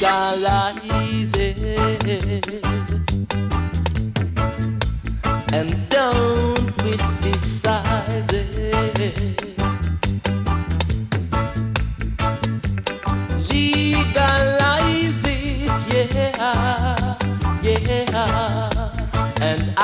legalize it and don't criticize it. Legalize it, yeah, yeah, and